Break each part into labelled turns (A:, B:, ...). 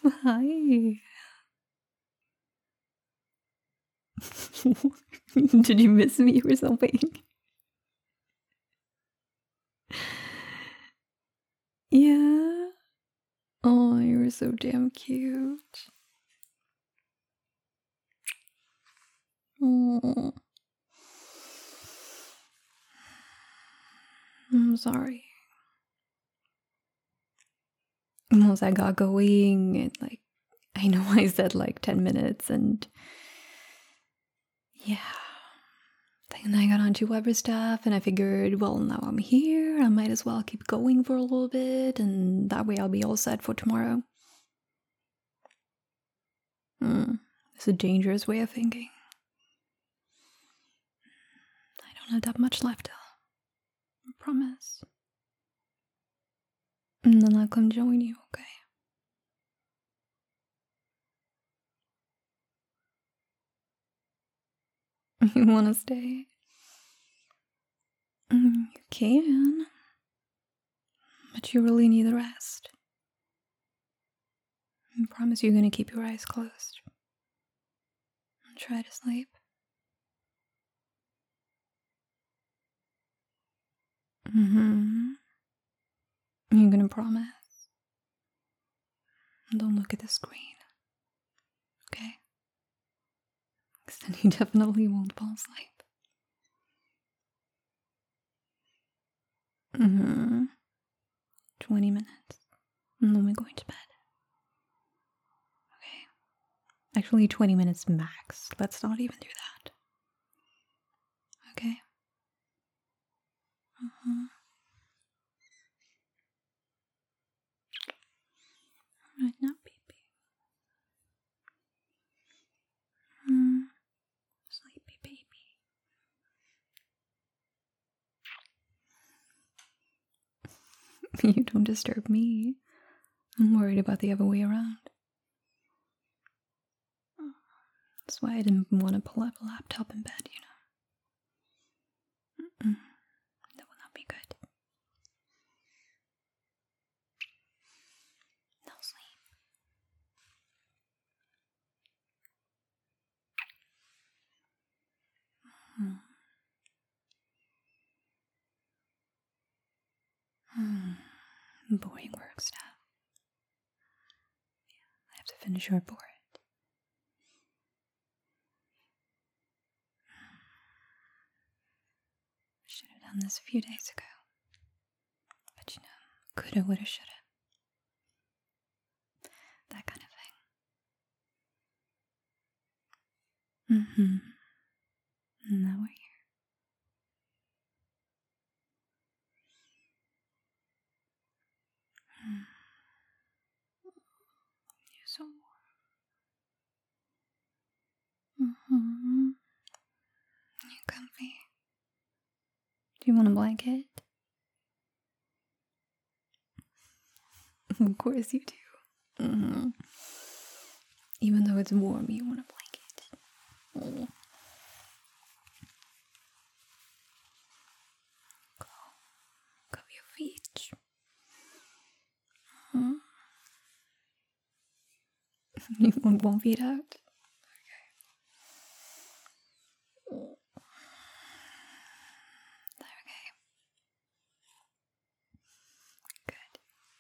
A: Hi. Did you miss me or something? Yeah. Oh, you were so damn cute. Oh. I'm sorry. Once I got going, I know I said 10 minutes, and yeah. Then I got onto other stuff, and I figured, well, now I'm here, I might as well keep going for a little bit, and that way I'll be all set for tomorrow. It's a dangerous way of thinking. I don't have that much left, I promise. And then I'll come join you, okay? You wanna stay? You can. But you really need the rest. I promise you're gonna keep your eyes closed. And try to sleep. You're gonna promise? Don't look at the screen. Okay? Because then you definitely won't fall asleep. 20 minutes. And then we're going to bed. Okay. Actually, 20 minutes max. Let's not even do that. Okay? Right now, baby. Sleepy baby. You don't disturb me. I'm worried about the other way around. That's why I didn't want to pull up a laptop in bed, That will not be good. No sleep. Boring work stuff. I have to finish your report. Should have done this a few days ago. But coulda, woulda, shoulda. That kind of thing. And now we're here. You're so warm. You're comfy. Do you want a blanket? Of course you do. Even though it's warm, you want a blanket. Oh. Cover your feet. You want 1 feet out? Okay. Okay. Good.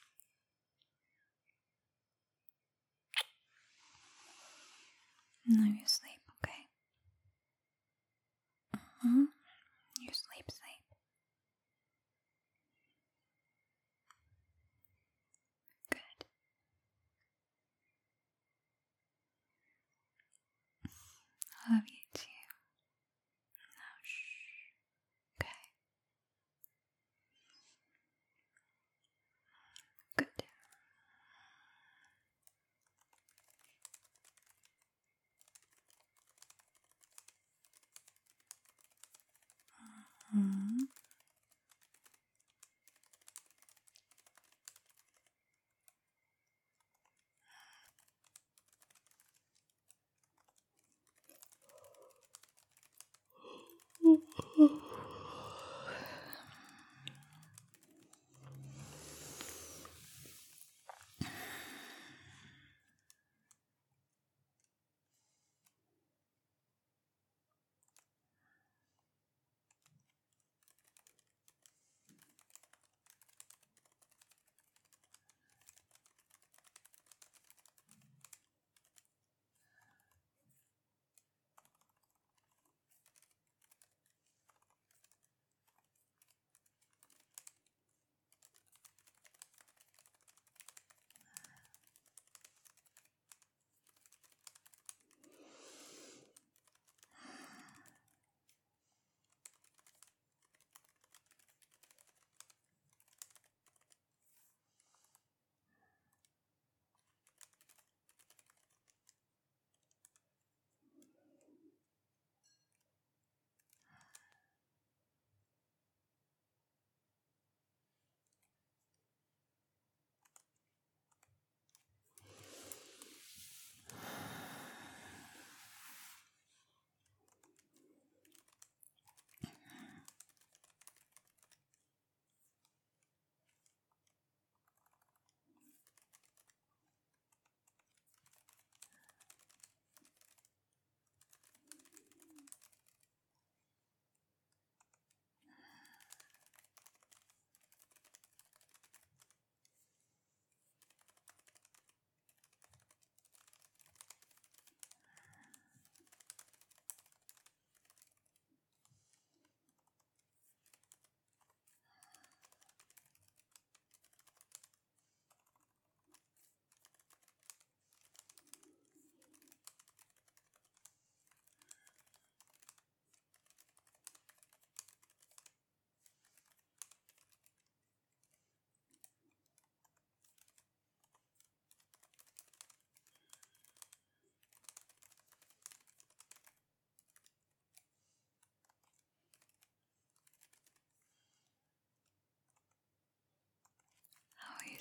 A: Now you sleep, okay? You sleep. Good. I love you too. Now shh. Okay. Good.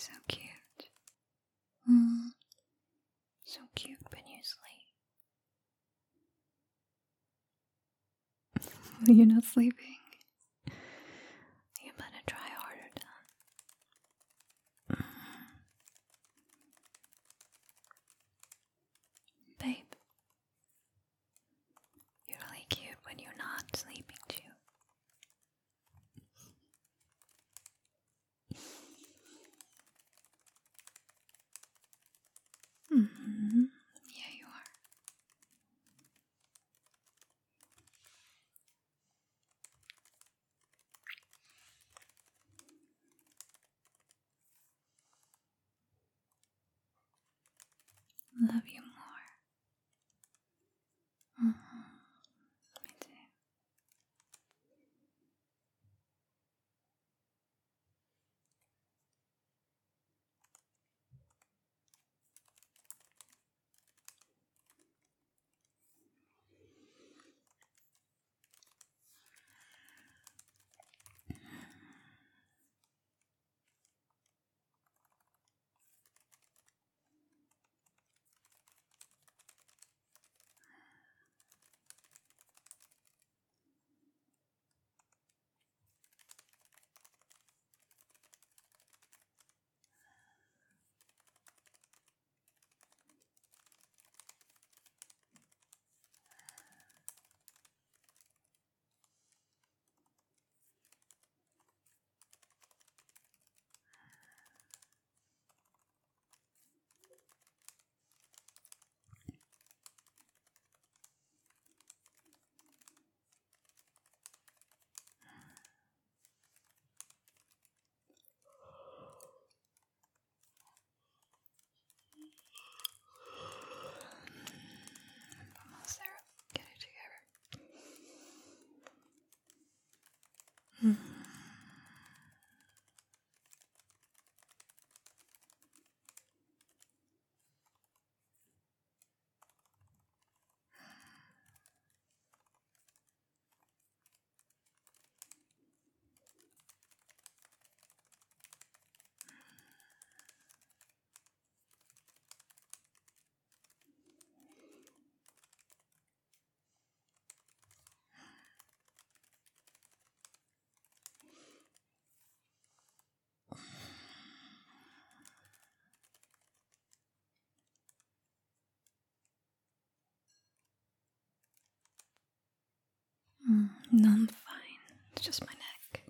A: so cute. Mm. So cute when you sleep. You're not sleeping. You better try harder, then. Babe, you're really cute when you're not sleeping too. Mm-hmm. Yeah, you are. Love you more. Mm-hmm. Me too. Almost there. Get it together. No, I'm fine. It's just my neck.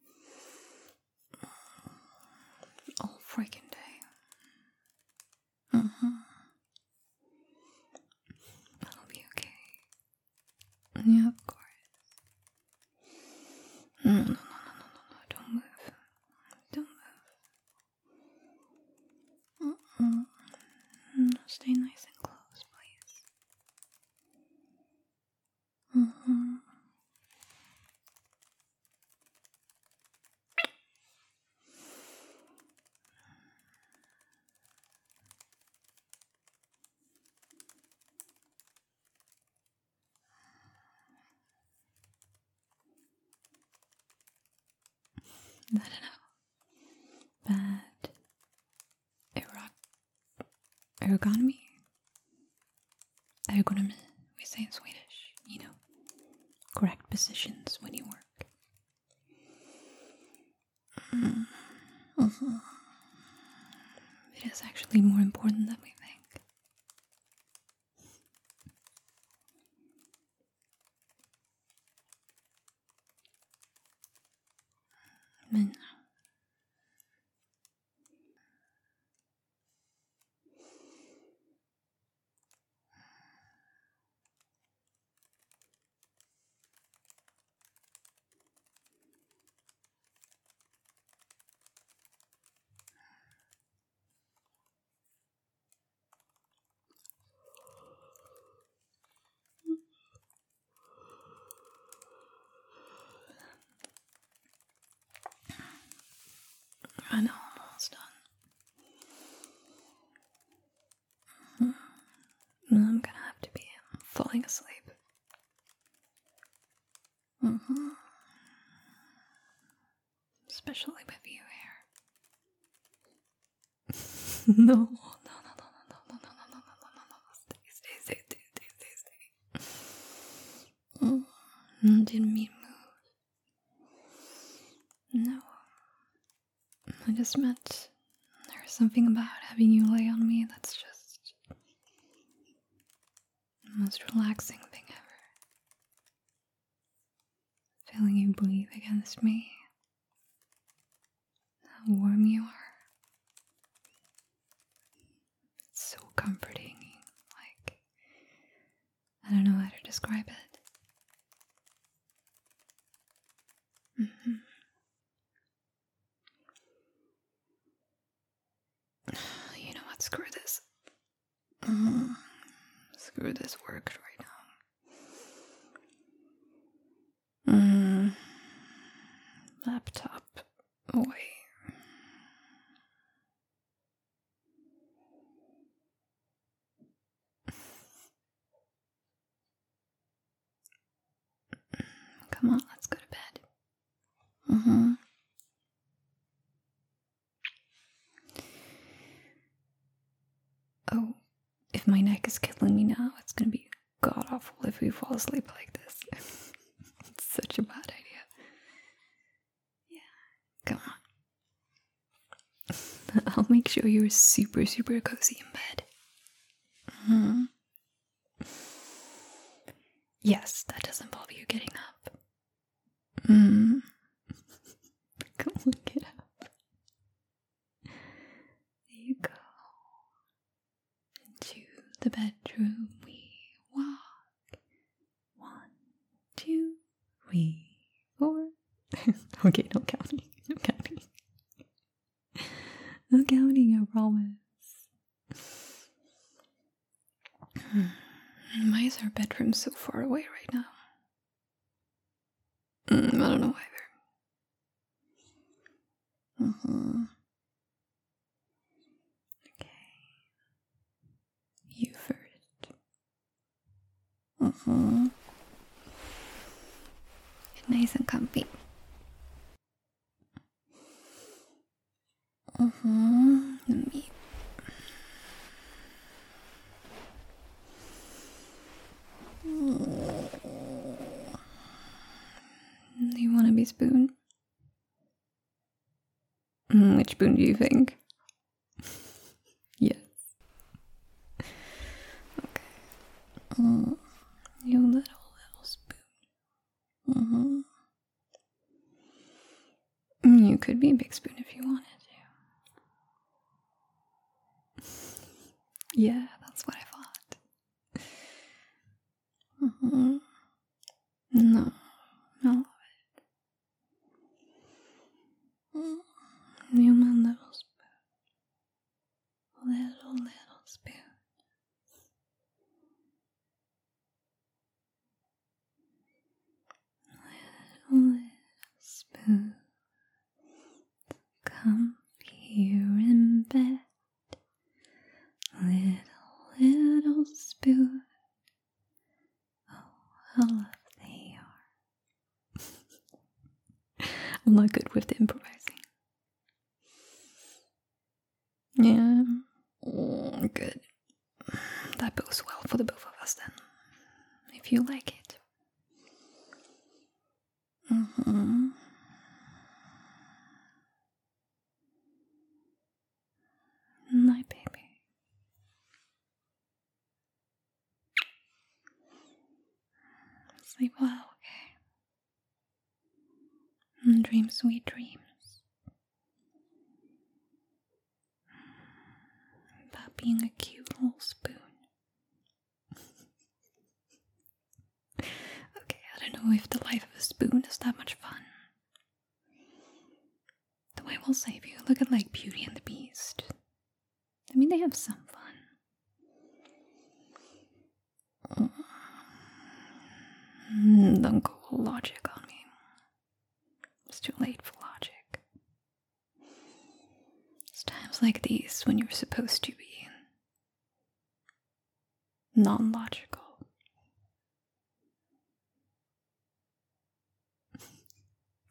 A: All freaking day. I'll be okay. Yeah, of course. No. Don't move. Don't move. Stay nice and close, please. I don't know. Bad ergonomy? Ergonomy, we say in Swedish. You know, correct positions when you work. It is actually more important than we think. Men. I know, I'm almost done. I'm gonna have to be falling asleep. Especially with you here. No, no, no, no, no, no, no, no, no, no, no, no. Stay. Didn't mean move. No. I just meant there's something about having you lay on me that's just the most relaxing thing ever. Feeling you breathe against me. How warm you are. It's so comforting. Like, I don't know how to describe it. You know what? Screw this. Screw this work right now. Laptop away. Come on, let's go to bed. Oh, if my neck is killing me now, it's gonna be god awful if we fall asleep like this. It's such a bad idea. Yeah, come on. I'll make sure you're super, super cozy in bed. Yes, that does involve you getting up. Go look it up. There you go. Into the bedroom we walk. 1, 2, 3, 4. Okay, no counting. No counting, I promise. Why is our bedroom so far away right now? I don't know either. Okay. You first. Get nice and comfy. Let me. Do you want to be spoon? Which spoon do you think? Yes. Okay. You little spoon. You could be a big spoon if you wanted to. Yeah, that's what I thought. No, I love it. You my little spoon. Little spoon. Little spoon. Come here in bed. Little spoon. Oh, how lovely they are. I'm not good with the improvising. Yeah. Good. That bodes well for the both of us then. If you like it. Night, baby. Sleep well, okay? And dream sweet dreams. About being a cute little spoon. Okay, I don't know if the life of a spoon is that much fun. The way will save you. Look at like Beauty and the Beast. I mean, they have some fun. Don't go logic on me. It's too late for logic. It's times like these when you're supposed to be non-logical.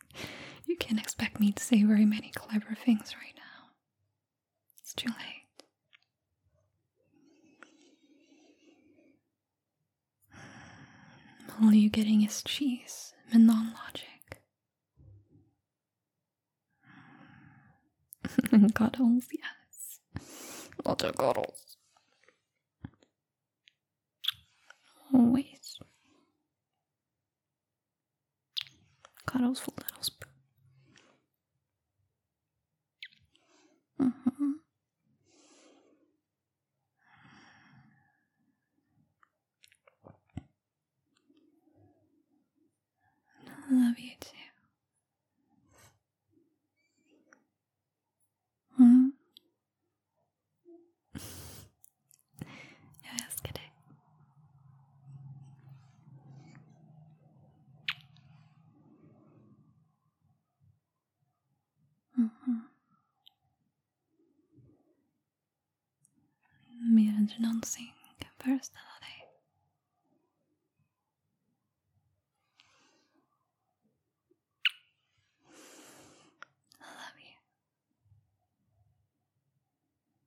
A: You can't expect me to say very many clever things right now. It's too late. All you're getting is cheese and non-logic. And cuddles, yes. Lots of cuddles. Always. Cuddles for little spoon. Mm-hmm. I love you too. Hmm? Jag älskar dig. Mm-hmm. Mer än du någonsin kan föreställa